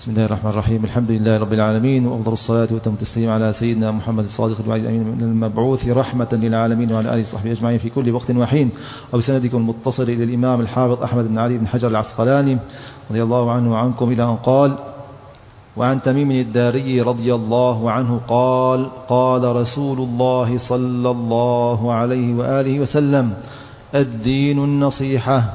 بسم الله الرحمن الرحيم. الحمد لله رب العالمين، وأفضل الصلاة وتم التسليم على سيدنا محمد الصادق الوعد الأمين المبعوث رحمة للعالمين وعلى آله وصحبه أجمعين في كل وقت وحين، وبسندكم المتصل إلى الإمام الحافظ أحمد بن علي بن حجر العسقلاني رضي الله عنه وعنكم إلى أن قال: وعن تميم الداري رضي الله عنه قال: قال رسول الله صلى الله عليه وآله وسلم: الدين النصيحة.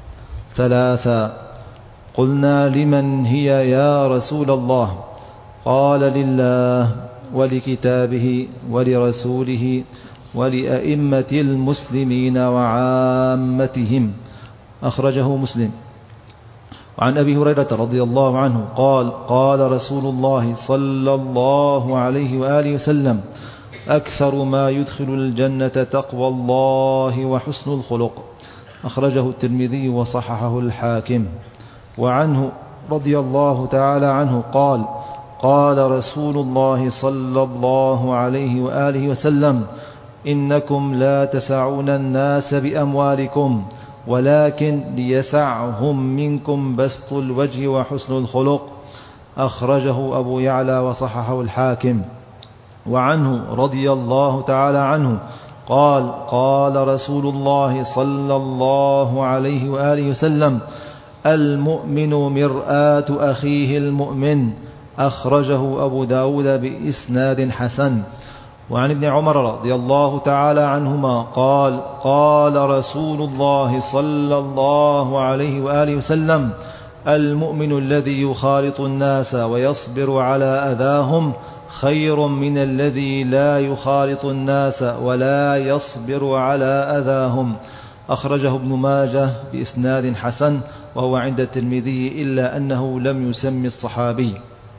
ثلاثا. قلنا: لمن هي يا رسول الله؟ قال: لله ولكتابه ولرسوله ولأئمة المسلمين وعامتهم. أخرجه مسلم. وعن أبي هريرة رضي الله عنه قال: قال رسول الله صلى الله عليه وآله وسلم: أكثر ما يدخل الجنة تقوى الله وحسن الخلق. أخرجه الترمذي وصححه الحاكم. وعنه رضي الله تعالى عنه قال: قال رسول الله صلى الله عليه وآله وسلم: إنكم لا تسعون الناس بأموالكم، ولكن ليسعهم منكم بسط الوجه وحسن الخلق. أخرجه أبو يعلى وصححه الحاكم. وعنه رضي الله تعالى عنه قال: قال رسول الله صلى الله عليه وآله وسلم: المؤمن مرآة أخيه المؤمن. أخرجه أبو داود بإسناد حسن. وعن ابن عمر رضي الله تعالى عنهما قال: قال رسول الله صلى الله عليه وآله وسلم: المؤمن الذي يخالط الناس ويصبر على أذاهم خير من الذي لا يخالط الناس ولا يصبر على أذاهم. أخرجه ابن ماجه بإسناد حسن، وهو عند الترمذي إلا أنه لم يسم الصحابي.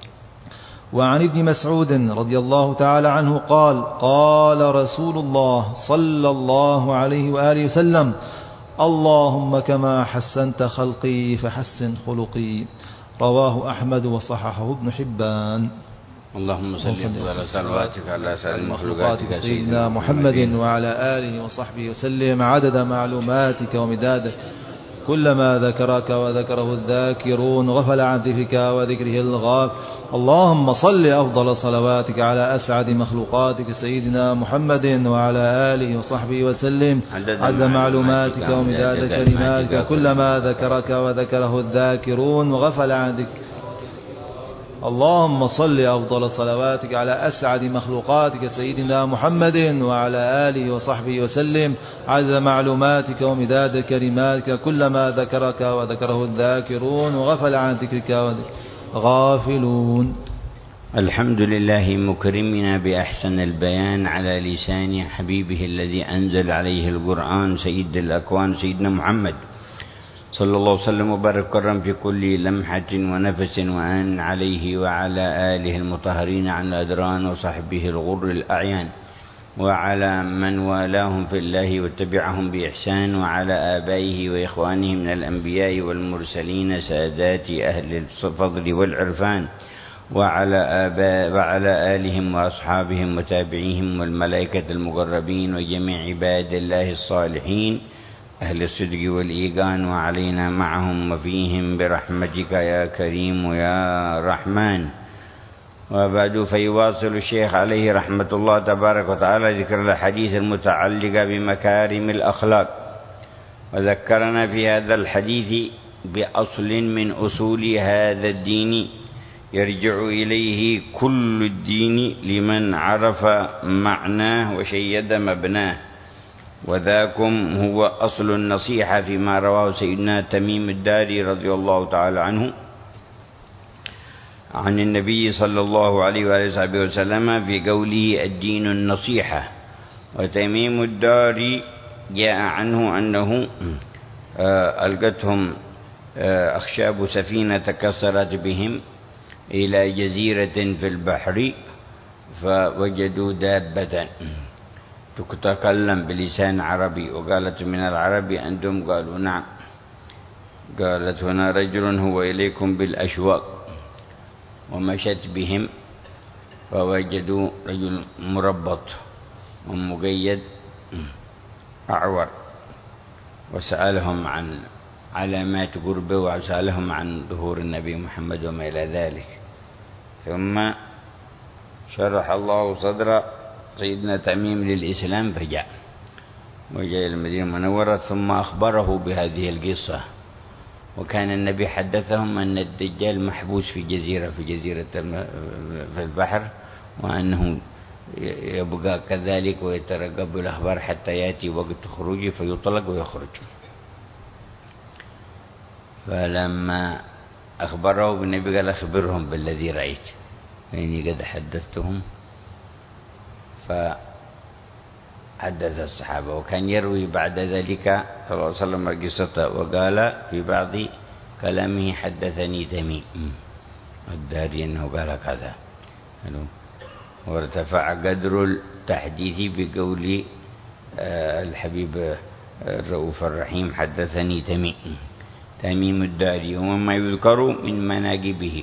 وعن ابن مسعود رضي الله تعالى عنه قال: قال رسول الله صلى الله عليه وآله وسلم: اللهم كما حسنت خلقي فحسن خلقي. رواه أحمد وصححه ابن حبان. اللهم صل على صلواتك على سائر مخلوقاتك سيدنا محمد وعلى آله وصحبه وسلم عدد معلوماتك ومداد كلما ذكرك وذكره الذاكرون غفل عن ذكرك وذكره الغافل. اللهم صل أفضل صلواتك على أسعد مخلوقاتك سيدنا محمد وعلى آله وصحبه وسلم عدد معلوماتك ومداد كلماتك كلما ذكرك وذكره الذاكرون وغفل عن ذكرك. اللهم صل أفضل صلواتك على أسعد مخلوقاتك سيدنا محمد وعلى آله وصحبه وسلم عدد معلوماتك ومداد كلماتك كلما ذكرك وذكره الذاكرون وغفل عن ذكرك غافلون. الحمد لله مكرمنا بأحسن البيان على لسان حبيبه الذي أنزل عليه القرآن سيد الأكوان سيدنا محمد صلى الله وسلم وبارك وكرم في كل لمحة ونفس وأن عليه وعلى آله المطهرين عن الأدران وصحبه الغر الأعيان وعلى من والاهم في الله واتبعهم بإحسان وعلى آبائه وإخوانه من الأنبياء والمرسلين سادات أهل الفضل والعرفان وعلى آلهم وأصحابهم وتابعيهم والملائكة المقربين وجميع عباد الله الصالحين أهل الصدق والإيقان وعلينا معهم وفيهم برحمتك يا كريم يا رحمن. وبعد فيواصل الشيخ عليه رحمة الله تبارك وتعالى ذكر الحديث المتعلق بمكارم الأخلاق، وذكرنا في هذا الحديث بأصل من أصول هذا الدين يرجع إليه كل الدين لمن عرف معناه وشيد مبناه، وذاكم هو أصل النصيحة فيما رواه سيدنا تميم الداري رضي الله تعالى عنه عن النبي صلى الله عليه وآله وسلم في قوله الدين النصيحة. وتميم الداري جاء عنه أنه ألقتهم أخشاب سفينة كسرت بهم إلى جزيرة في البحر فوجدوا دابة تتكلم بلسان عربي، وقالت من العربي أنتم؟ قالوا نعم. قالت هنا رجل هو إليكم بالأشواق، ومشت بهم فوجدوا رجل مربط ومقيد أعور، وسألهم عن علامات قربه وسألهم عن ظهور النبي محمد وما إلى ذلك. ثم شرح الله صدر سيدنا تميم للإسلام فجاء وجاء المدينة المنورة، ثم أخبره بهذه القصة. وكان النبي حدثهم أن الدجال محبوس في جزيرة في البحر، وأنه يبقى كذلك ويترقب الأخبار حتى يأتي وقت خروجه فيطلق ويخرج. فلما أخبره بالنبي قال أخبرهم بالذي رأيت فإني قد حدثتهم. فحدث الصحابة، وكان يروي بعد ذلك صلى الله عليه وسلم القصة، وقال في بعض كلامه حدثني تميم الداري أنه قال كذا. وارتفع قدر التحديث بقول الحبيب الرؤوف الرحيم حدثني تميم الداري. ومما يذكر من مناقبه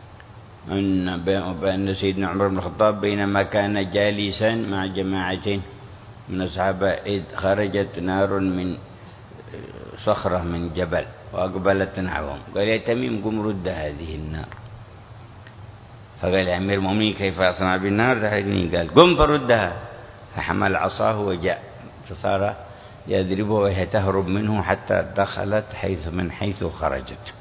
أن سيدنا عمر بن الخطاب بينما كان جالسا مع جماعة من الصحابة إذ خرجت نار من صخرة من جبل وأقبلت نحوهم، قال يا تميم قم رد هذه النار. فقال يا أمير المؤمنين كيف أصنع بالنار تحرقني؟ قال قم فردها. فحمل عصاه وجاء فصار يضربه وهي تهرب منه حتى دخلت من حيث خرجت.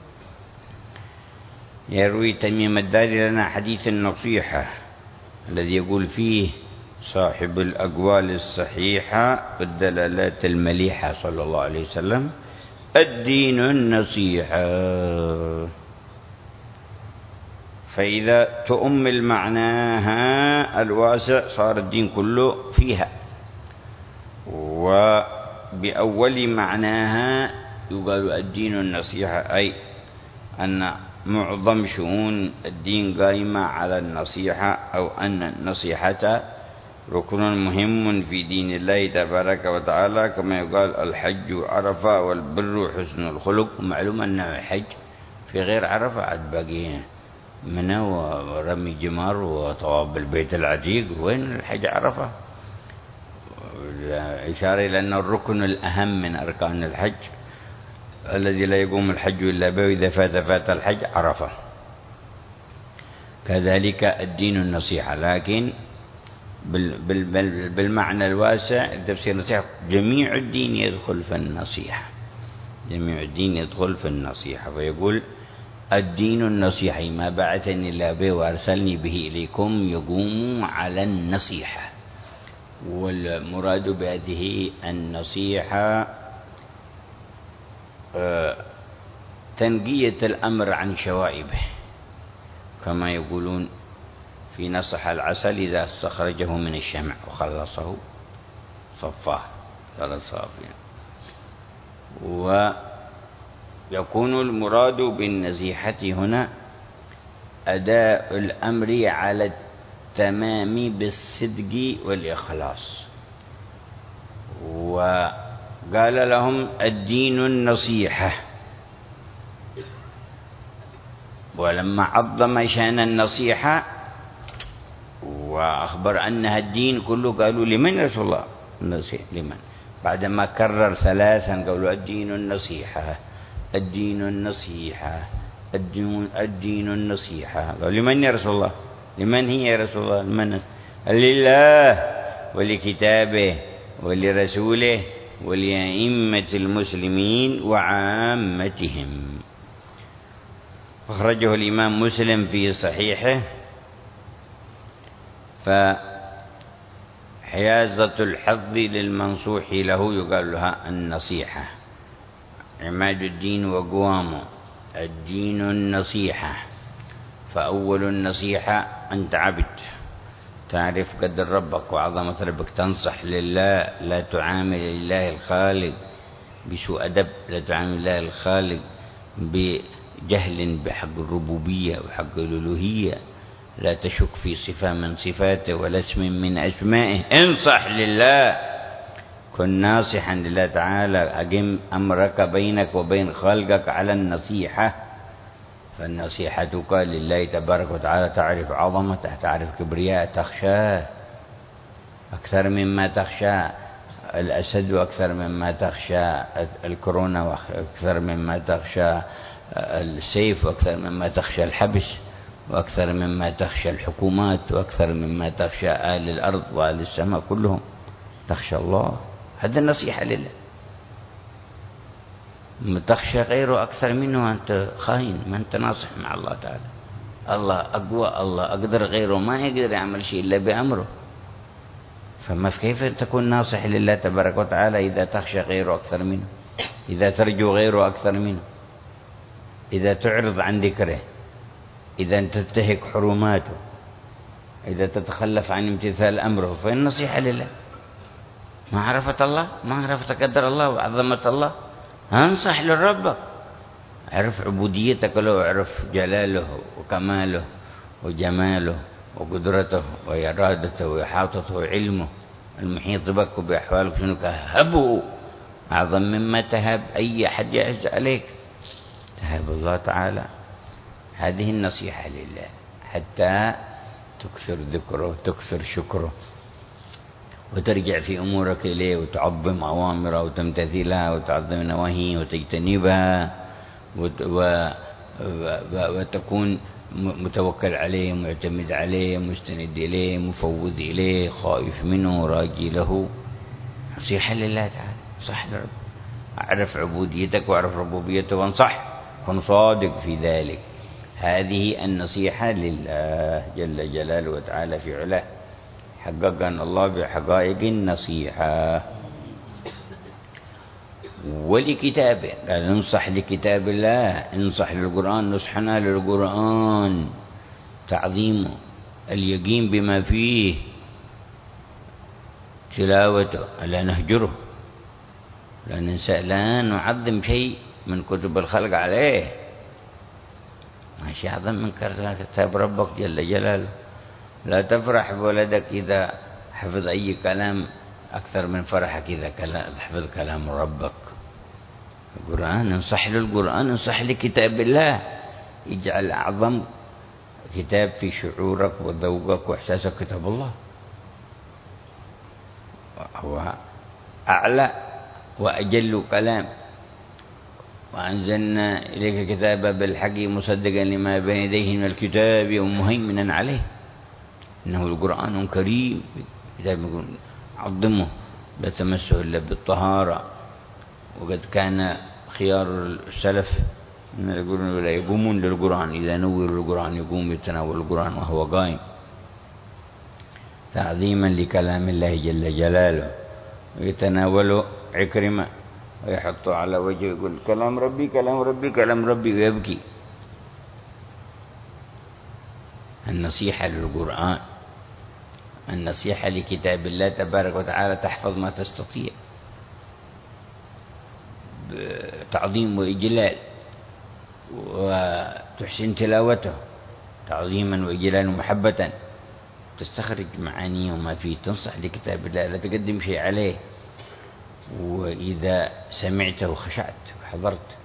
يروي تميم الداري لنا حديث النصيحة الذي يقول فيه صاحب الأقوال الصحيحة والدلالات المليحة صلى الله عليه وسلم: الدين النصيحة. فإذا تؤمل معناها الواسع صار الدين كله فيها. وبأول معناها يقال الدين النصيحة، أي أن معظم شؤون الدين قائمة على النصيحة، أو أن النصيحة ركن مهم في دين الله تبارك وتعالى، كما يقال الحج عرفة والبر حسن الخلق. ومعلوم أن الحج في غير عرفة عاد باقي منى ورمي جمار وطواف بالبيت العتيق. وين الحج عرفة؟ إشارة إلى أن الركن الأهم من أركان الحج الذي لا يقوم الحج إلا به، إذا فات الحج عرفة. كذلك الدين النصيحة، لكن بالمعنى الواسع تفسير النصيحة جميع الدين يدخل في النصيحة، جميع الدين يدخل في النصيحة. فيقول الدين النصيحة ما بعثني الله به وأرسلني به إليكم يقوم على النصيحة. والمراد بهذه النصيحة تنقية الأمر عن شوائبه، كما يقولون في نصح العسل إذا استخرجه من الشمع وخلصه صفاه صار صافيا. ويكون المراد بالنصيحة هنا أداء الأمر على التمام بالصدق والإخلاص. وقال لهم الدين النصيحة، ولما عظم شأن النصيحة وأخبر أنها الدين كله قالوا لمن يا رسول الله النصيحة؟ لمن؟ بعدما كرر ثلاثا قالوا الدين النصيحة الدين النصيحة الدين النصيحة. قالوا لمن يا رسول الله؟ لمن هي يا رسول الله؟ لمن؟ لله ولكتابه ولرسوله ولأئمة المسلمين وعامتهم. أخرجه الإمام مسلم في صحيحه. فحيازة الحظ للمنصوح له يقال لها النصيحة. عماد الدين وقوامه الدين النصيحة. فأول النصيحة أنت عبد تعرف قدر ربك وعظمة ربك، تنصح لله، لا تعامل الله الخالق بسوء أدب، لا تعامل الله الخالق بجهل بحق الربوبية وحق الألوهية، لا تشك في صفة من صفاته ولا اسم من أسمائه. انصح لله، كن ناصحا لله تعالى، أقم أمرك بينك وبين خالقك على النصيحة. فالنصيحتك لله تبارك وتعالى تعرف عظمته، تعرف كبرياء، تخشاه أكثر مما تخشى الأسد وأكثر مما تخشى الكورونا، وأكثر مما تخشى السيف، وأكثر مما تخشى الحبس، وأكثر مما تخشى الحكومات، وأكثر مما تخشى أهل الأرض وأهل السماء كلهم. تخشى الله. هذا النصيحة لله. تخشى غيره أكثر منه أنت خاين، ما أنت ناصح مع الله تعالى. الله أقوى، الله أقدر، غيره ما يقدر يعمل شيء إلا بأمره. فما كيف تكون ناصح لله تبارك وتعالى إذا تخشى غيره أكثر منه، إذا ترجو غيره أكثر منه، إذا تعرض عن ذكره، إذا تنتهك حرماته، إذا تتخلف عن امتثال أمره. فالنصيحة لله. ما عرفت الله، ما عرفت قدر الله وعظمة الله، انصح لربك. عرف عبوديتك له، عرف جلاله وكماله وجماله وقدرته وإرادته وإحاطته وعلمه المحيط بك وبأحوالك، شنو هبه أعظم مما تهب أي أحد يعز عليك. تهب الله تعالى. هذه النصيحة لله حتى تكثر ذكره وتكثر شكره وترجع في أمورك إليه وتعظم أوامره وتمتثلها وتعظم نواهيه وتجتنبها وتكون متوكل عليه، معتمد عليه، مستند إليه، مفوض إليه، خائف منه، راجي له. نصيحة لله تعالى. صح لرب. أعرف عبوديتك وأعرف ربوبيته وانصح، كن صادق في ذلك. هذه النصيحة لله جل جلاله وتعالى في علاه. حققنا الله بحقائق النصيحة. ولكتابه قال انصح لكتاب الله، انصح للقرآن، نصحنا للقرآن، تعظيمه، اليقين بما فيه، تلاوته، لا نهجره، لا ننسى، لا نعظم شيء من كتب الخلق عليه. ما شيء أعظم من كتاب ربك جل جلاله. لا تفرح بولدك إذا حفظ أي كلام أكثر من فرحك إذا حفظ كلام ربك. القرآن، انصح للقرآن، انصح لكتاب الله. اجعل أعظم كتاب في شعورك وذوقك وإحساسك كتاب الله. هو أعلى وأجل كلام. وأنزلنا إليك كتابا بالحق مصدقا لما بين يديه من الكتاب ومهيمنا عليه. إنه القرآن كريم، كتاب يقول عظمه، لا تمسه إلا بالطهارة. وقد كان خيار السلف يقولون لا يقومون للقرآن، إذا نور القرآن يقوم يتناول القرآن وهو قائم، تعظيما لكلام الله جل جلاله. ويتناوله عكرمة ويحطه على وجهه يقول كلام ربي كلام ربي كلام ربي ويبكي. النصيحة للقرآن، النصيحة لكتاب الله تبارك وتعالى، تحفظ ما تستطيع بتعظيم وإجلال، وتحسن تلاوته تعظيما وإجلالا ومحبة، تستخرج معانيه وما فيه، تنصح لكتاب الله، لا تقدم شيء عليه. وإذا سمعته خشعت وحضرت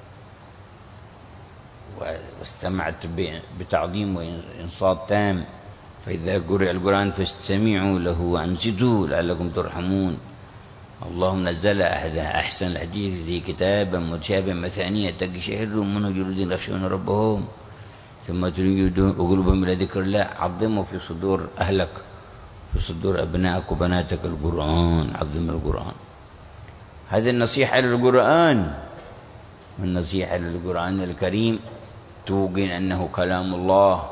واستمعت بتعظيم وإنصات تام. فإذا قرئ القرآن فاستمعوا له وأنصتوا لعلكم ترحمون. اللهم نزل أحسن الحديث كتابا متشابها مثانية تقشعر منه جلود يخشون ربهم ثم تلين قلوبهم إلى ذكر الله. عظموا في صدور أهلك، في صدور أبنائك وبناتك القرآن، عظم القرآن. هذه النصيحة للقرآن. والنصيحة للقرآن الكريم توقن أنه كلام الله،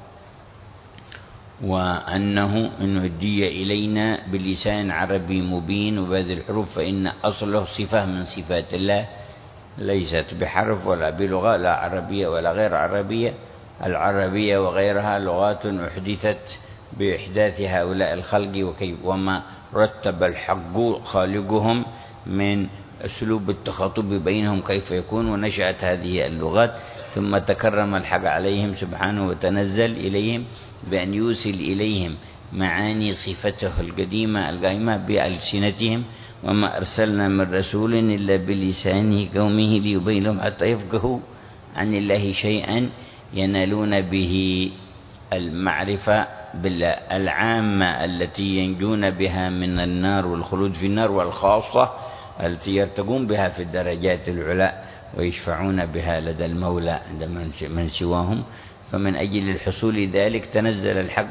وأنه إن هدي إلينا بلسان عربي مبين وبهذه الحروف، فإن أصله صفة من صفات الله، ليست بحرف ولا بلغة، لا عربية ولا غير عربية. العربية وغيرها لغات أحدثت بإحداث هؤلاء الخلق وما رتب الحق خالقهم من أسلوب التخاطب بينهم كيف يكون، ونشأت هذه اللغات. ثم تكرم الحق عليهم سبحانه وتنزل إليهم بأن يوصل إليهم معاني صفته القديمة القائمة بألسنتهم. وما أرسلنا من رسول إلا بلسان قومه ليبين لهم حتى يفقهوا عن الله شيئا ينالون به المعرفة العامة التي ينجون بها من النار والخلود في النار، والخاصة التي يرتقون بها في الدرجات العلى ويشفعون بها لدى المولى عند من سواهم. فمن أجل الحصول ذلك تنزل الحق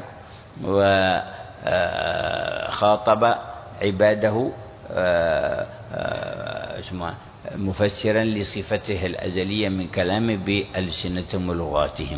وخاطب عباده مفسرا لصفته الأزلية من كلامه بألسنتهم ولغاتهم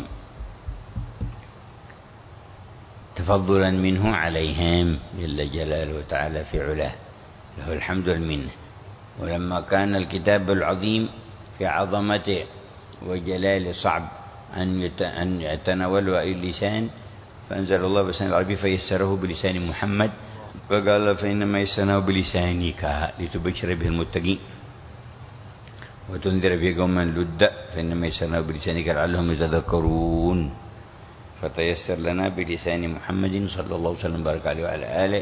تفضلا منه عليهم جل جلاله وتعالى في علاه، له الحمد والمنة. ولما كان الكتاب العظيم في عظمته وجلال صعب أن يتناوله أي لسان، فأنزل الله بلسان العربي فيسره بلسان محمد، فقال فإنما يسرناه بلسانك لتبشر به المتقين وتنذر به قوما لدا، فإنما يسرناه بلسانك لعلهم يتذكرون. فتيسر لنا بلسان محمد صلى الله عليه وسلم بارك عليه وعلى آله،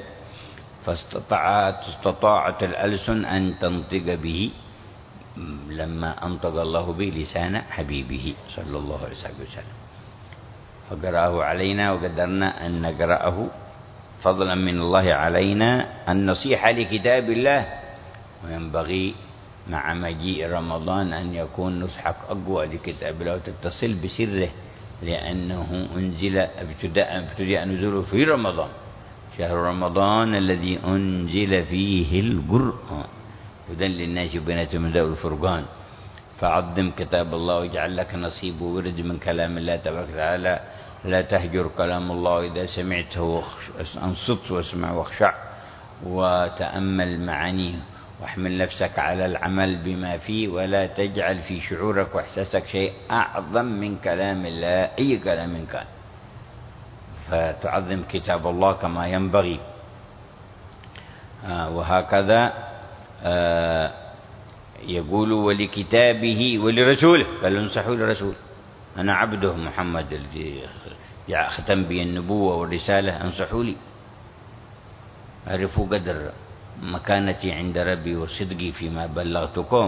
فاستطاعت الألسن أن تنطق به لما أنطق الله به لسان حبيبه صلى الله عليه وسلم، فقرأه علينا وقدرنا أن نقرأه فضلا من الله علينا النصيحة لكتاب الله. وينبغي مع مجيء رمضان أن يكون نصحك أقوى لكتاب الله وتتصل بسره، لأنه أنزل ابتداء نزوله في رمضان، شهر رمضان الذي أنزل فيه القرآن هدى للناس وبينات من الهدى والفرقان. فعظم كتاب الله واجعل لك نصيب وورد من كلام الله تبارك وتعالى. لا تهجر كلام الله، إذا سمعته أنصت واسمع واخشع وتأمل معانيه، واحمل نفسك على العمل بما فيه، ولا تجعل في شعورك وإحساسك شيء أعظم من كلام الله أي كلام كان، فتعظم كتاب الله كما ينبغي. وهكذا يقول ولكتابه ولرسوله، قال انصحوا للرسول، أنا عبده محمد الذي ختم بي النبوة والرسالة، انصحوا لي، عرفوا قدر مكانتي عند ربي وصدقي فيما بلغتكم،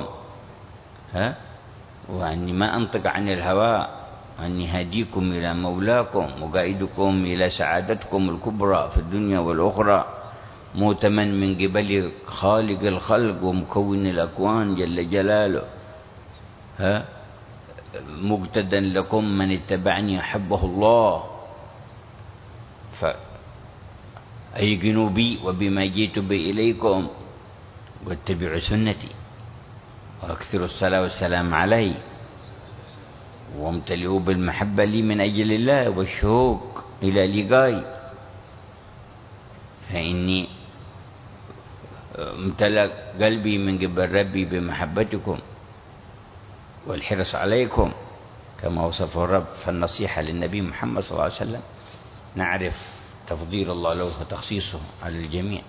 وأني ما أنطق عن الهوى، وأني هاديكم إلى مولاكم وقائدكم إلى سعادتكم الكبرى في الدنيا والأخرى، مؤتمن من قبل خالق الخلق ومكون الأكوان جل جلاله، مقتدا لكم من اتبعني أحبه الله، فأيقنوا بي وبما جئت به إليكم واتبعوا سنتي وأكثروا الصلاة والسلام علي وامتلئوا بالمحبة لي من أجل الله والشوق إلى لقائي، فإني امتلأ قلبي من قبل ربي بمحبتكم والحرص عليكم كما وصفه الرب. فالنصيحة للنبي محمد صلى الله عليه وسلم نعرف تفضيل الله له وتخصيصه على الجميع،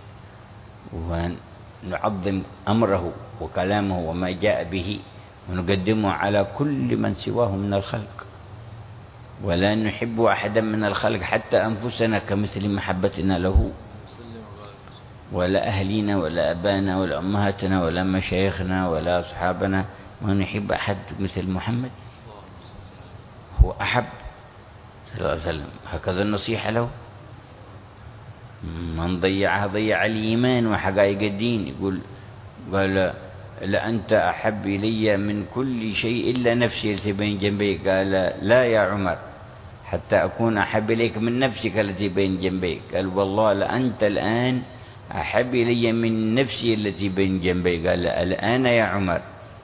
ونعظم أمره وكلامه وما جاء به، ونقدمه على كل من سواه من الخلق، ولا نحب أحدا من الخلق حتى أنفسنا كمثل محبتنا له، ولا أهلينا ولا أبانا ولا أمهاتنا ولا مشايخنا ولا أصحابنا، ما نحب أحد مثل محمد، هو أحب صلى الله عليه وسلم. هكذا النصيحة له، من ضيعها ضيع الإيمان وحقائق الدين. قال لأنت أحب إلي من كل شيء إلا نفسي التي بين جنبيك. قال لا يا عمر حتى أكون أحب إليك من نفسك التي بين جنبيك. قال والله لأنت الآن أحب إلي من نفسي التي بين جنبيك. قال الآن يا عمر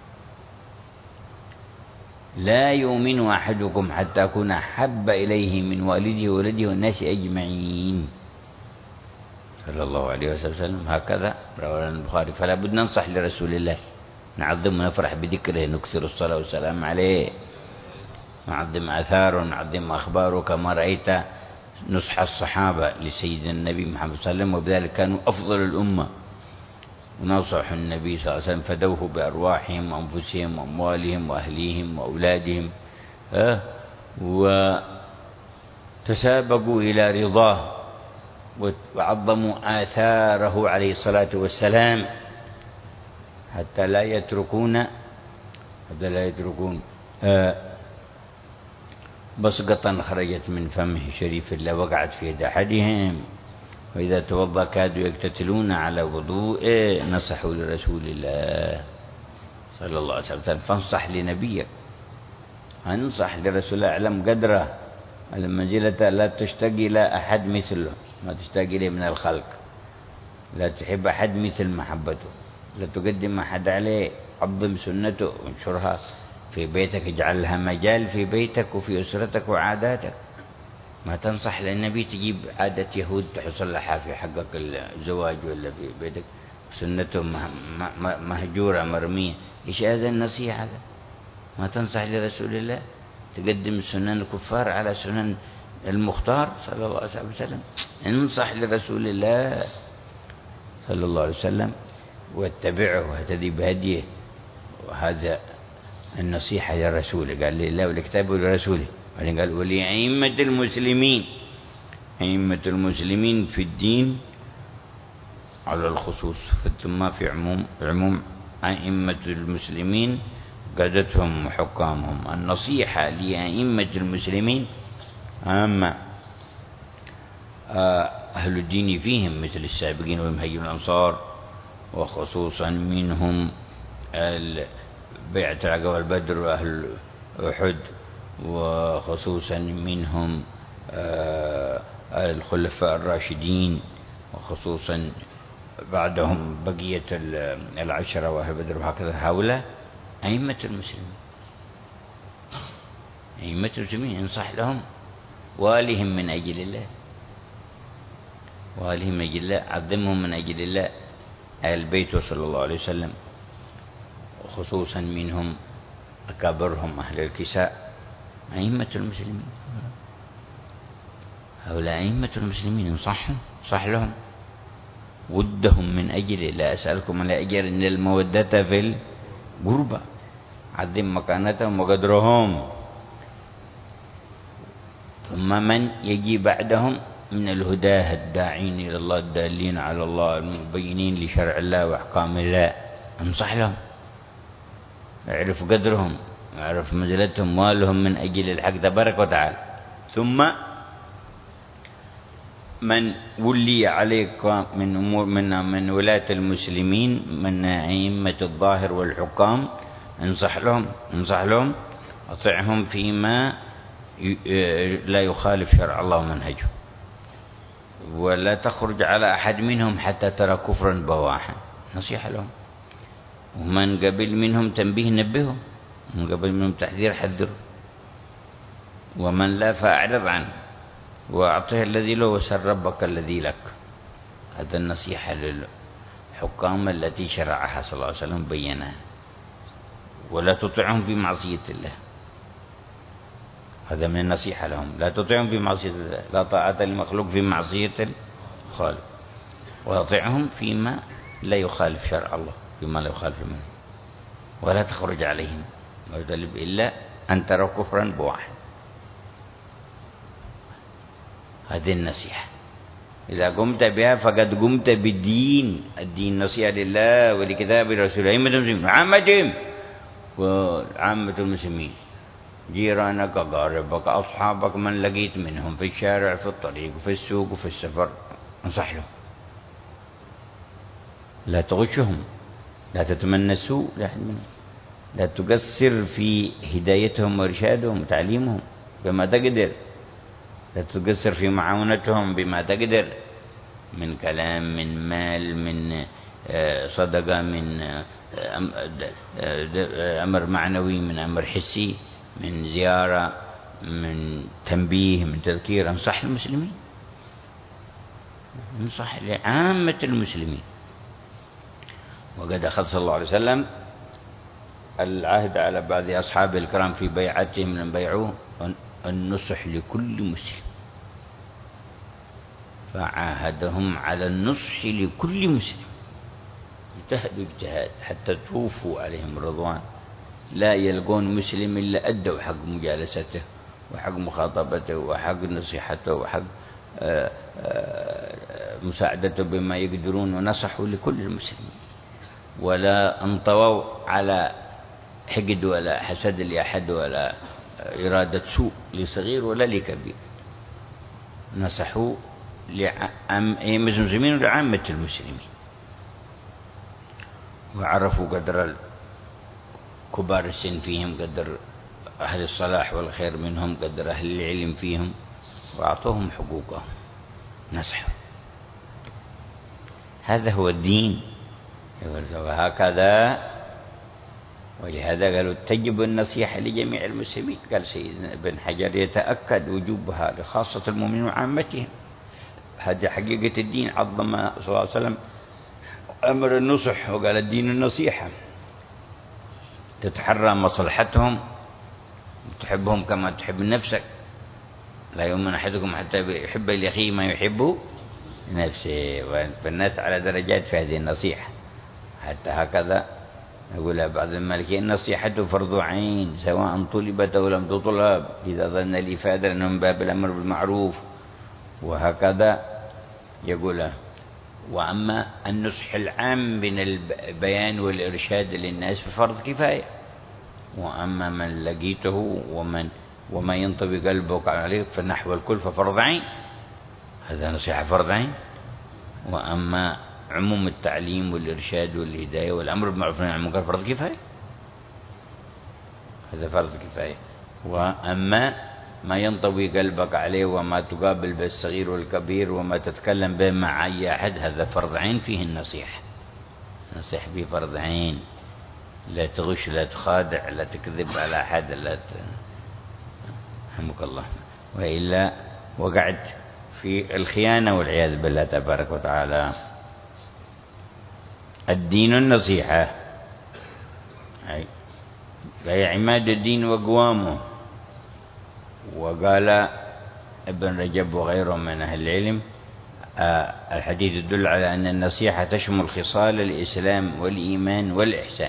لا يؤمن أحدكم حتى أكون أحب إليه من والده وولده والناس أجمعين صلى الله عليه وسلم. هكذا رواه البخاري. فلا بد ننصح لرسول الله، نعظم ونفرح بذكره، نكثر الصلاة والسلام عليه، نعظم آثاره، نعظم أخباره، كما رأيت نصح الصحابة لسيدنا النبي محمد صلى الله عليه وسلم، وبذلك كانوا أفضل الأمة، ونصح النبي صلى الله عليه وسلم فدوه بأرواحهم وأنفسهم وأموالهم وأهليهم وأولادهم، وتسابقوا إلى رضاه وعظموا آثاره عليه الصلاة والسلام حتى لا يتركون بصقة خرجت من فمه شريف الله وقعت في يد أحدهم، وإذا توضأ كادوا يقتتلون على وضوءه، نصحوا لرسول الله صلى الله عليه وسلم. فانصح لنبيك، انصح لرسول الله، اعلم قدره المنزلة، لا تشتاق إلى أحد مثله، ما تشتاق إليه من الخلق، لا تحب أحد مثل محبته، لا تقدم أحد عليه، عظم سنته وانشرها في بيتك، اجعلها مجال في بيتك وفي أسرتك وعاداتك. ما تنصح للنبي تجيب عادة يهود تحصل لها في حقك الزواج ولا في بيتك، سنته مهجورة مرمية. إيش هذا النصيحة هذا؟ ما تنصح لرسول الله تقدم سنن الكفار على سنن المختار صلى الله عليه وسلم. انصح لرسول الله صلى الله عليه وسلم واتبعه واهتدي بهديه. وهذا النصيحة لرسوله، قال لله ولكتابه ولرسوله، بعدين قال ولأئمة المسلمين. أئمة المسلمين في الدين على الخصوص، ثم في عموم أئمة المسلمين قادتهم وحكامهم. النصيحة لأئمة المسلمين أما أهل الدين فيهم مثل السابقين والمهاجرين الأنصار، وخصوصا منهم بيعة العقبة والبدر وأهل أحد، وخصوصا منهم الخلفاء الراشدين، وخصوصا بعدهم بقية العشرة وأهل بدر، وهكذا. هؤلاء أئمة المسلمين. أئمة المسلمين انصح لهم، والهم من أجل الله، والهم من أجل الله، عظمهم من أجل الله، أهل بيته صلى الله عليه وسلم، وخصوصا منهم أكابرهم أهل الكساء، أئمة المسلمين. هؤلاء أئمة المسلمين انصحهم، صح لهم، ودهم من أجل لا أسألكم على أجر إن المودة في القربى، عظم مكانتهم وقدرهم. ثم من يجي بعدهم من الهداه الداعين إلى الله، الدالين على الله، المبينين لشرع الله وأحكام الله، انصح لهم، اعرف قدرهم، اعرف منزلتهم، والهم من أجل الحق تبارك وتعالى. ثم من ولي عليك من أمور من ولاة المسلمين من أئمة الظاهر والحكام، انصح لهم، أطعهم فيما لا يخالف شرع الله ومنهجه، ولا تخرج على أحد منهم حتى ترى كفرا بواحا، نصيحة لهم. ومن قبل منهم تنبيه نبهه، من قبل منهم تحذير حذره، ومن لا فأعرض عنه، وأعطه الذي له وسل ربك الذي لك. هذا النصيحة للحكام التي شرعها صلى الله عليه وسلم بينها. ولا تطعهم في معصية الله، هذا من النصيحة لهم، لا تطعهم في معصية الله، لا طاعة للمخلوق في معصية الخالق، وأطعهم فيما لا يخالف شرع الله، فيما لا يخالف منه، ولا تخرج عليهم ويطلب إلا أن تروا كفرا بواحد. هذه النصيحة، إذا قمت بها فقد قمت بالدين. الدين نصيحة لله ولكتاب رسوله، أئمة المسلمين وعامتهم، وعامة المسلمين، جيرانك، أقاربك، أصحابك، من لقيت منهم في الشارع، في الطريق، في السوق، وفي السفر، انصح لهم، لا تغشهم، لا تتمنى السوء لأحد منهم، لا تقصر في هدايتهم وإرشادهم وتعليمهم بما تقدر، لا تقصر في معاونتهم بما تقدر، من كلام، من مال، من صدقة، من أمر معنوي، من أمر حسي، من زيارة، من تنبيه، من تذكير. انصح المسلمين، انصح لعامة المسلمين. وقد أخذ صلى الله عليه وسلم العهد على بعض أصحابه الكرام في بيعتهم لم بيعوه النصح لكل مسلم، فعاهدهم على النصح لكل مسلم، اجتهدوا اجتهاد حتى توفوا عليهم الرضوان، لا يلقون مسلم إلا أدوا حق مجالسته وحق مخاطبته وحق نصيحته وحق مساعدته بما يقدرون، ونصحوا لكل المسلمين، ولا انطووا على حقد ولا حسد لأحد ولا إرادة سوء لصغير ولا لكبير، نصحوا لأئمة المسلمين ولعامة المسلمين، وعرفوا قدر كبار السن فيهم، قدر أهل الصلاح والخير منهم، قدر أهل العلم فيهم، وأعطوهم حقوقهم، نصحوا. هذا هو الدين. وهكذا، ولهذا قالوا تجب النصيحة لجميع المسلمين. قال سيدنا ابن حجر يتأكد وجوبها لخاصة المؤمنين وعامتهم. هذه حقيقة الدين. عظم صلى الله عليه وسلم أمر النصح، وقال الدين النصيحة، تتحرى مصلحتهم، تحبهم كما تحب نفسك، لا يؤمن أحدكم حتى يحب لأخيه ما يحب نفسه. فالناس على درجات في هذه النصيحة. حتى هكذا يقول بعض المالكية النصيحة فرض عين سواء طلبت أو لم تطلب، إذا ظن الإفادة أنه من باب الأمر بالمعروف. وهكذا يقول وأما النصح العام من البيان والإرشاد للناس ففرض كفاية، وأما من لقيته وما ينطوي قلبك عليه فنحو الكل ففرض عين. هذا نصيحة فرض عين. وأما عموم التعليم والإرشاد والهداية والأمر بالمعروف والنهي عن المنكر فرض كفاية، هذا فرض كفاية. وأما ما ينطوي قلبك عليه وما تقابل بالصغير والكبير وما تتكلم به مع أي أحد، هذا فرض عين فيه النصيحة. نصيح به فرض عين، لا تغش، لا تخادع، لا تكذب على أحد، لا رحمك الله، وإلا وقعت في الخيانة والعياذ بالله تبارك وتعالى. الدين النصيحة، أي عماد الدين وقوامه. وقال ابن رجب وغيره من أهل العلم الحديث يدل على أن النصيحة تشمل خصال الإسلام والإيمان والإحسان،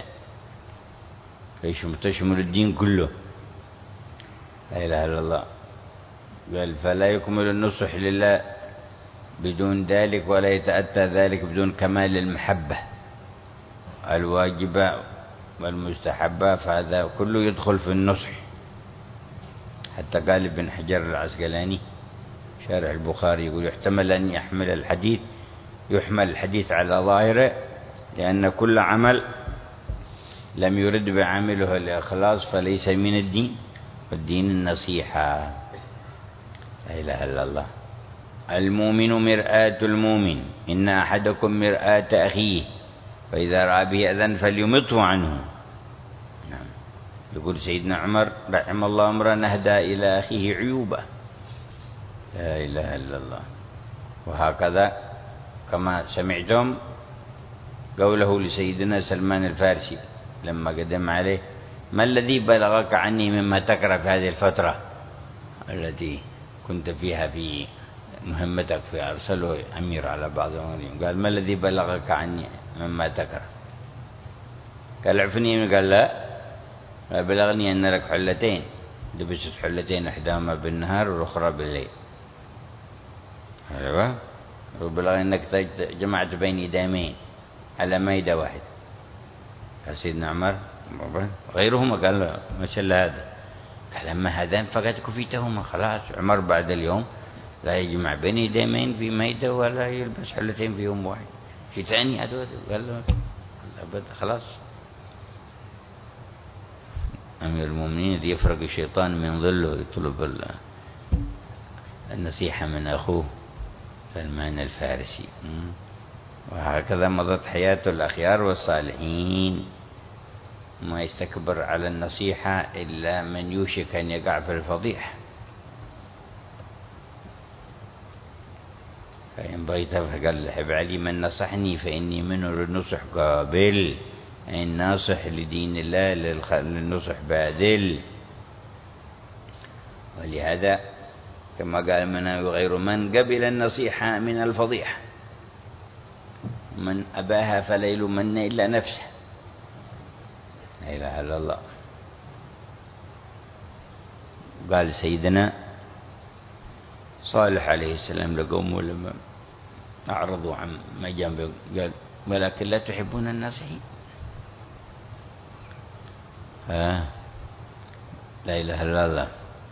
تشمل الدين كله، لا إله إلا الله. قال فلا يكمل النصح لله بدون ذلك، ولا يتأتى ذلك بدون كمال المحبة الواجبة والمستحبة، فهذا كله يدخل في النصح. حتى قال ابن حجر العسقلاني شارح البخاري يقول يحتمل أن يحمل الحديث على ظاهره، لأن كل عمل لم يرد بعامله الإخلاص فليس من الدين، والدين النصيحة، لا إله إلا الله. المؤمن مرآة المؤمن، إن أحدكم مرآة أخيه، فإذا رأى به أذى فليمطه عنه. نعم. يقول سيدنا عمر رحم الله امرأ أهدى إلى أخيه عيوبه، لا إله إلا الله. وهكذا كما سمعتم قوله لسيدنا سلمان الفارسي لما قدم عليه: ما الذي بلغك عني مما تكره في هذه الفترة التي كنت فيها في مهمتك؟ في أرسله أمير على بعض الأمرين، قال: ما الذي بلغك عني مما تكره؟ قال: اعفني. قال: لا، بلغني أن لك حلتين، لبست حلتين إحداهما بالنهار والأخرى بالليل. أيوة. وبلغني أنك جمعت بين دامين على مائدة واحدة. قال سيدنا عمر غيرهما، قال: لا، ما شاء الله هذا. قال: أما هذان فقد كفيتهما، خلاص. عمر بعد اليوم لا يجمع بين دامين في مائدة ولا يلبس حلتين في يوم واحد. في ثاني هذا قال له خلاص. أمير المؤمنين يفرق الشيطان من ظله، يطلب النصيحة من أخوه سلمان الفارسي. وهكذا مضت حياة الأخيار والصالحين، ما يستكبر على النصيحة إلا من يوشك أن يقع في الفضيحة. فينبغي قال حب علي من نصحني فإني منه للنصح قابل، الناصح لدين الله للنصح باذل. ولهذا كما قال مناوي غير من قبل النصيحة من الفضيحة، من أباها فلا يلومن إلا نفسه، لا إله إلا الله. قال سيدنا صالح عليه السلام لقومه لما أعرضوا عن ما جنبه، قال: ولكن لا تحبون الناصحين. لا إله إلا الله.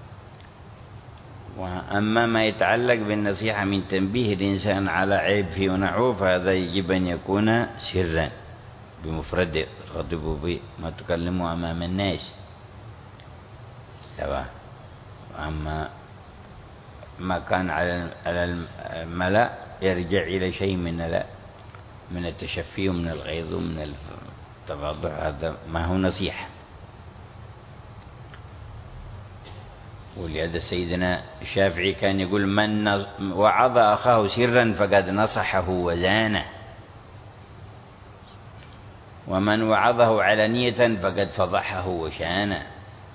وأما ما يتعلق بالنصيحة من تنبيه الإنسان على عيب فيه ونحوه فهذا يجب أن يكون سرا بمفرده، تخاطبه به، ما تكلمه أمام الناس. أما ما كان على الملأ يرجع إلى شيء من التشفي ومن الغيظ ومن التواضع، هذا ما هو نصيحة. ولهذا سيدنا الشافعي كان يقول: من وعظ أخاه سرا فقد نصحه وزانه، ومن وعظه علانية فقد فضحه وشانه.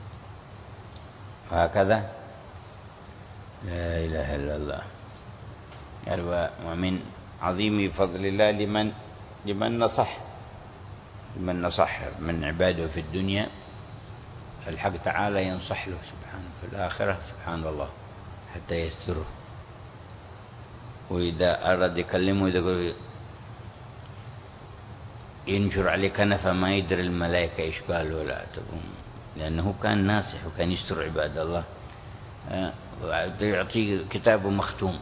وهكذا. لا إله إلا الله. ومن عظيم فضل الله لمن نصح من عباده في الدنيا، الحق تعالى ينصح له سبحانه في الآخرة، سبحان الله، حتى يستره. وإذا أراد يكلمه يقول ينشر عليه كنفة ما يدري الملائكة إيش قالوا، لا تقوم، لأنه كان ناصح وكان يستر عباد الله. يعطيه كتابه مختوم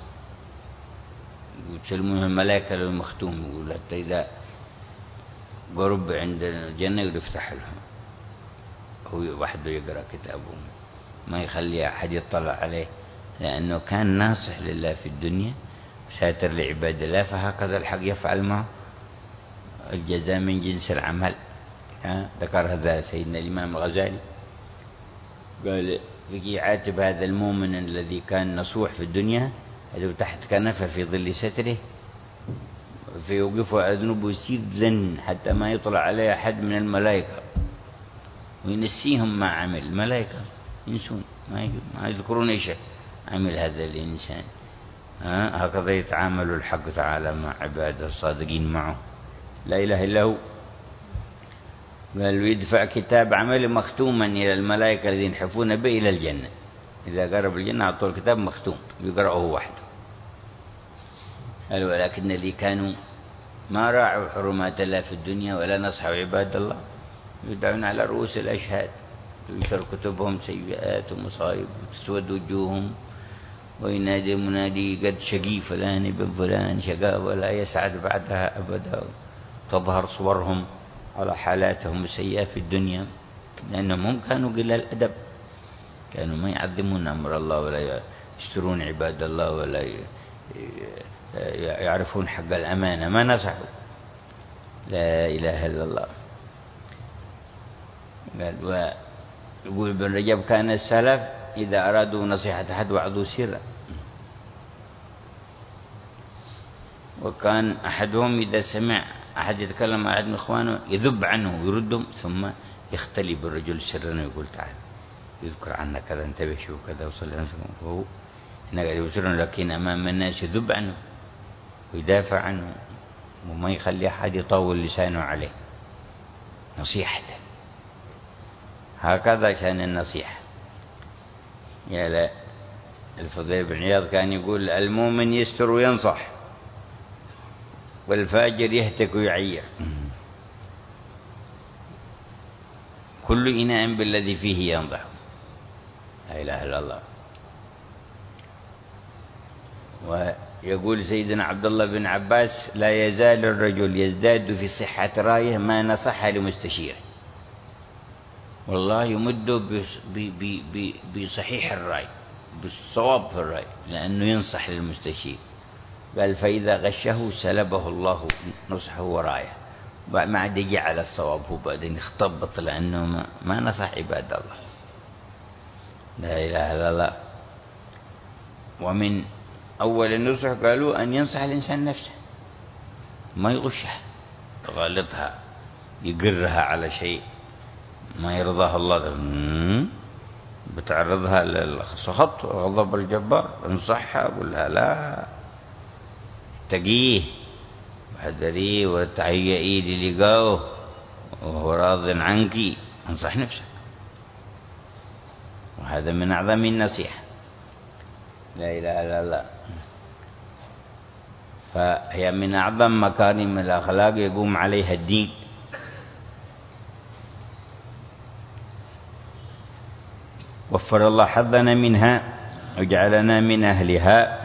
وتسلمه الملائكة له مختوم، يقول حتى إذا قرب عند الجنة يفتح له، هو وحده يقرأ كتابه، ما يخلي أحد يطلع عليه، لأنه كان ناصح لله في الدنيا ساتر لعباد الله. فهكذا الحق يفعل معه، الجزاء من جنس العمل. ذكر هذا سيدنا الإمام الغزالي، قال: يجي عاتب هذا المؤمن الذي كان نصوح في الدنيا، هذا تحت كنفه في ظل ستره، فيوقفه على ذنوبه يصير ذن حتى ما يطلع عليه أحد من الملائكة، وينسيهم ما عمل. الملائكة ينسون، ما يذكرون إيش عمل هذا الإنسان. هكذا يتعامل الحق تعالى مع عباده الصادقين معه، لا إله إلا هو. قال: ويدفع كتاب عمل مختوما إلى الملائكة الذين يحفون به إلى الجنة. إذا قرب الجنة أعطوه الكتاب مختوم يقرأه وحده. قال: ولكن اللي كانوا ما راعوا حرمات الله في الدنيا ولا نصحوا عباد الله يدعون على رؤوس الأشهاد، وينشر كتبهم سيئات ومصائب وتسود وجوههم، وينادي منادي: قد شقي فلان ابن فلان شقاء ولا يسعد بعدها أبدا. تظهر صورهم على حالاتهم السيئة في الدنيا، لأنهم هم كانوا قلال الأدب، كانوا ما يعظمون أمر الله ولا يشترون عباد الله ولا يعرفون حق الأمانة، ما نصحوا. لا إله إلا الله. ويقول ابن رجب: كان السلف إذا أرادوا نصيحة أحد وعظوا سرا، وكان أحدهم إذا سمع أحد يتكلم مع أحد من إخوانه يذب عنه ويردهم، ثم يختلي بالرجل سرا ويقول: تعال يذكر عنك كذا، انتبه شو كذا وصل له، وهو سرا، لكن أمام الناس يذب عنه ويدافع عنه وما يخلي أحد يطول لسانه عليه، نصيحته. هكذا كان النصيحة. يا لا، الفضيل بن عياض كان يقول: المؤمن يستر وينصح، والفاجر يهتك ويعير، كل إناء بالذي فيه ينضح. لا إله إلا الله. ويقول سيدنا عبد الله بن عباس: لا يزال الرجل يزداد في صحة رأيه ما نصح لمستشيره. والله يمد بصحيح الرأي، بالصواب في الرأي، لأنه ينصح للمستشير. قال: فإذا غشه سلبه الله نصحه ورايه، ما عاد يجي على الصواب، هو بعدين يختبط لأنه ما نصح عباد الله. لا إله إلا الله. ومن أول النصح قالوا أن ينصح الإنسان نفسه، ما يغشها يغلطها يقرها على شيء ما يرضاه الله، بتعرضها للسخط وغضب الجبار. انصحها قولها لا، تقيه وحذريه وتهيئيه للقائه وهو راض عنك. انصح نفسك، وهذا من أعظم النصيحة. لا إله إلا الله. فهي من أعظم مكارم الأخلاق يقوم عليها الدين. وفر الله حظنا منها وجعلنا من أهلها.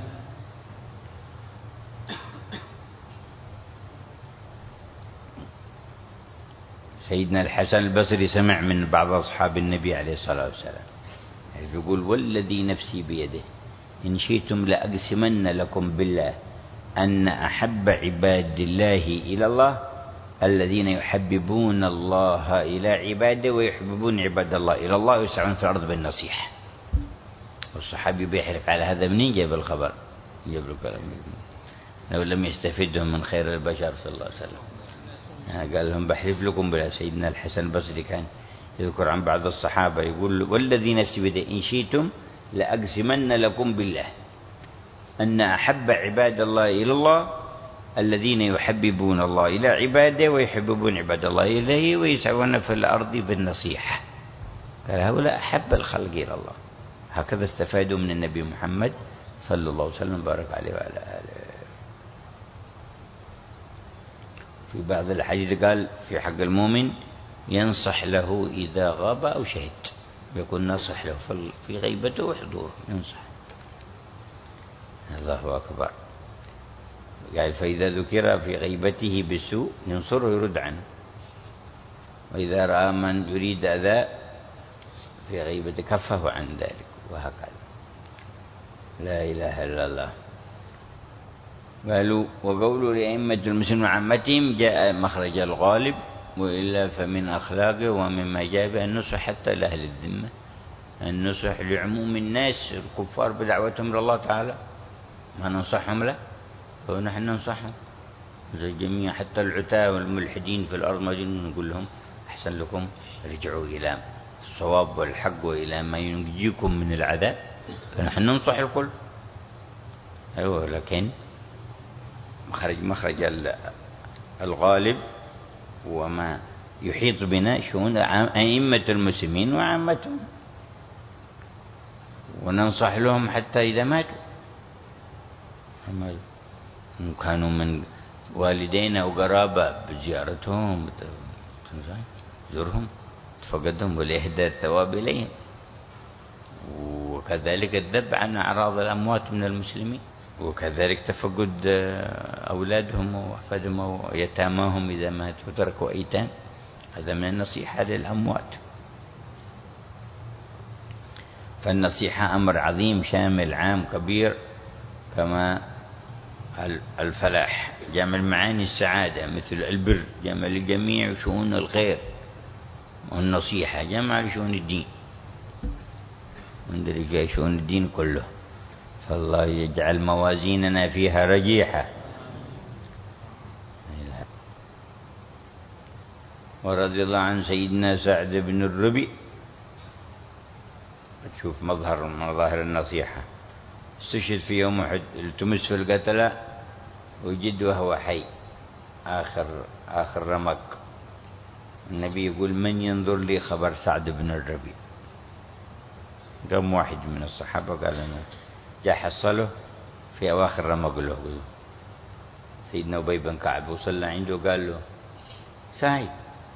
سيدنا الحسن البصري سمع من بعض أصحاب النبي عليه الصلاة والسلام يقول: والذي نفسي بيده إن شئتم لأقسمن لكم بالله أن أحب عباد الله إلى الله الذين يحببون الله إلى عباده ويحببون عباد الله إلى الله ويسعون في الأرض بالنصيحة. والصحابي بيحلف على هذا، منين جاب الخبر؟ جاب الكلام لو لم يستفدهم من خير البشر صلى الله عليه وسلم. قال لهم: بحلف لكم بالله. سيدنا الحسن البصري كان يذكر عن بعض الصحابة يقول: والذي نفسي بيده إن شئتم لأقسمن لكم بالله أن أحب عباد الله إلى الله الذين يحببون الله إلى عباده ويحببون عباد الله إليه ويسعون في الأرض بالنصيحة. قال: هؤلاء أحب الخلق إلى الله. هكذا استفادوا من النبي محمد صلى الله عليه وسلم بارك عليه وعلى آله. في بعض الحديث قال في حق المؤمن: ينصح له إذا غاب أو شهد، يكون ناصح له في غيبته وحضوره، ينصح. الله أكبر. قال: فإذا ذكر في غيبته بالسوء ينصره يرد عنه، وإذا رأى من يريد أذى في غيبته كفه عن ذلك، وهكذا. لا إله إلا الله. قالوا: وقولوا لأئمة المسلمين وعامتهم جاء مخرج الغالب، وإلا فمن أخلاقه ومما جاء به النصح حتى لأهل الذمة، النصح لعموم الناس الكفار بدعوتهم إلى الله تعالى، ما ننصحهم له فنحن ننصحهم زي الجميع، حتى العتاة والملحدين في الأرض موجودين نقول لهم: أحسن لكم ارجعوا إلى الصواب والحق وإلى ما ينجيكم من العذاب، فنحن ننصح الكل. أيوة، لكن مخرج الغالب وما يحيط بنا شؤون أئمة المسلمين وعامتهم، وننصح لهم حتى إذا ماتوا، كانوا من والدينا وقرابة بزيارتهم زورهم تفقدهم ولإهداء الثواب إليهم، وكذلك الذب عن أعراض الأموات من المسلمين، وكذلك تفقد أولادهم وأحفادهم ويتاماهم إذا ماتوا وتركوا أيتام، هذا من النصيحة للأموات. فالنصيحة أمر عظيم شامل عام كبير، كما الفلاح جمع معاني السعادة مثل البر جمع لجميع شؤون الخير، والنصيحة جمع لشؤون الدين، وندرج شؤون الدين كله. فالله يجعل موازيننا فيها رجيحة. ورضي الله عن سيدنا سعد بن الربيع. تشوف مظهر من مظاهر النصيحة. استشهد في يوم أحد، التمس في القتلى وجد وهو حي، آخر رمق. النبي يقول: من ينظر لي خبر سعد بن الربيع؟ قام واحد من الصحابة قال: أنا جاء حصله في أواخر رمق له. سيدنا أبي بن كعب وصل عنده وقال له: سعيد.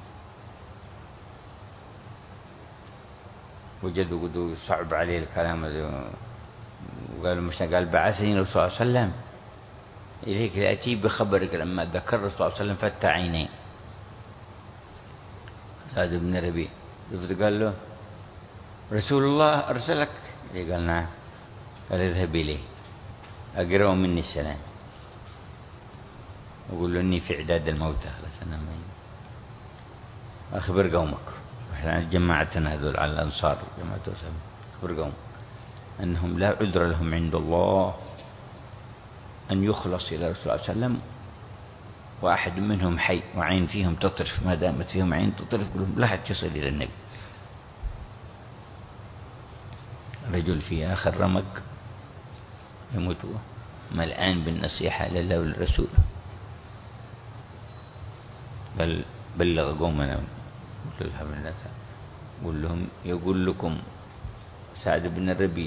وجدوا قدوا صعب عليه الكلام هذا، وقال مش قال: بعثني الرسول صلى الله عليه وسلم إليك لأتي بخبرك. لما ذكر الرسول صلى الله عليه وسلم فتح عينيه سعد بن ربيع، قال له: رسول الله أرسلك؟ قال: نعم. قال: اذهب إليه أقرأ مني السلام وقول له إني في إعداد الموتى، أخبر قومك، إحنا جماعتنا هذول على الأنصار جماعة وسلم، أخبر قومك أنهم لا عذر لهم عند الله أن يخلص إلى رسول الله صلى الله عليه وسلم وأحد منهم حي وعين فيهم تطرف، ما دامت فيهم عين تطرف لا حد يصل إلى النبي. رجل في آخر رمق يموت ملآن بالنصيحة لله وللرسول. بل بلغ قومنا قل لهم يقول لكم سعد بن الربيع: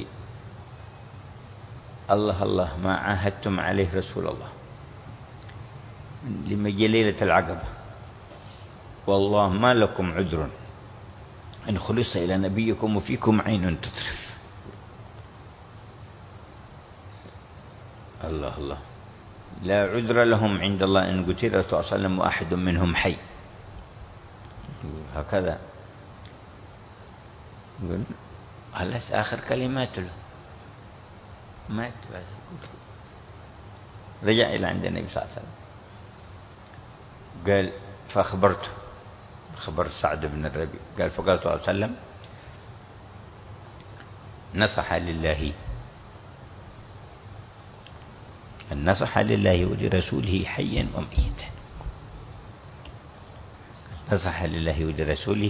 الله الله ما عاهدتم عليه رسول الله لما جاء ليلة العقبة، والله ما لكم عذر إن خلص إلى نبيكم وفيكم عين تطرف. الله الله، لا عذر لهم عند الله إن قتل صلى الله عليه وسلم وأحد منهم حي. هكذا خلاص آخر كلمات له، مات. رجع إلى عند النبي صلى الله عليه وسلم قال فأخبرته خبر سعد بن الربيع قال فقال صلى الله عليه وسلم نصح لله، النصح لله ولرسوله حيا وميتا، نصح لله ولرسوله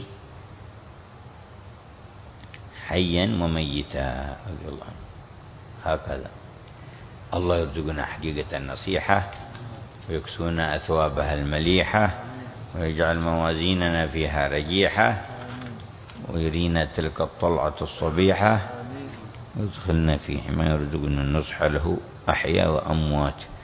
حيا وميتا رضي الله عنه. هكذا الله يرزقنا حقيقة النصيحة ويكسونا أثوابها المليحة ويجعل موازيننا فيها رجيحة ويرينا تلك الطلعة الصبيحة ويدخلنا فيه ما يرزقنا النصح له أحياء وأموات.